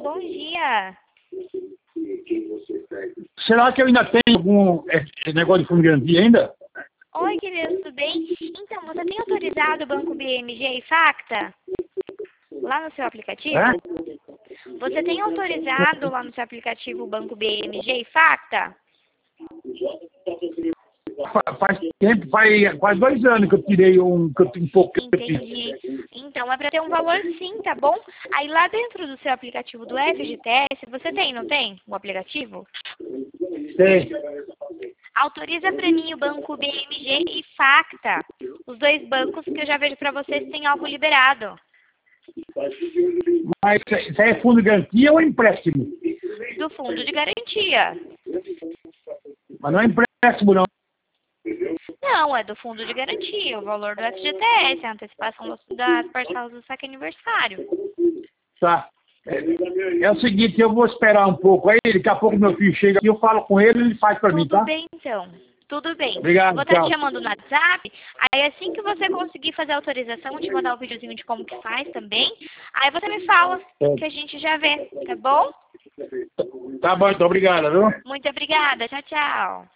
bom dia. Será que eu ainda tenho algum negócio de fundo de garantia ainda? Oi, querido, tudo bem? Então, você tem autorizado o Banco BMG e Facta? Lá no seu aplicativo? É? Você tem autorizado lá no seu aplicativo o Banco BMG e Facta? Faz tempo, faz 2 anos que eu tirei que eu tenho um pouco. Entendi. Então, é para ter um valor sim, tá bom? Aí lá dentro do seu aplicativo do FGTS, você tem, não tem? O aplicativo? Tem. Autoriza para mim o Banco BMG e Facta. Os 2 bancos que eu já vejo para vocês que tem algo liberado. Mas isso aí é fundo de garantia ou é empréstimo? Do fundo de garantia. Mas não é empréstimo, não. Não, é do fundo de garantia, o valor do FGTS, a antecipação das parcelas do saque aniversário. Tá. É o seguinte, eu vou esperar um pouco aí, daqui a pouco meu filho chega aqui, eu falo com ele, ele faz pra mim, tá? Tudo bem, então. Tudo bem. Obrigado, Eu vou estar tchau. te chamando no WhatsApp, aí assim que você conseguir fazer a autorização, eu te mandar o videozinho de como que faz também, aí você me fala, que a gente já vê, tá bom? Tá bom, então, obrigado, viu? Muito obrigada, tchau, tchau.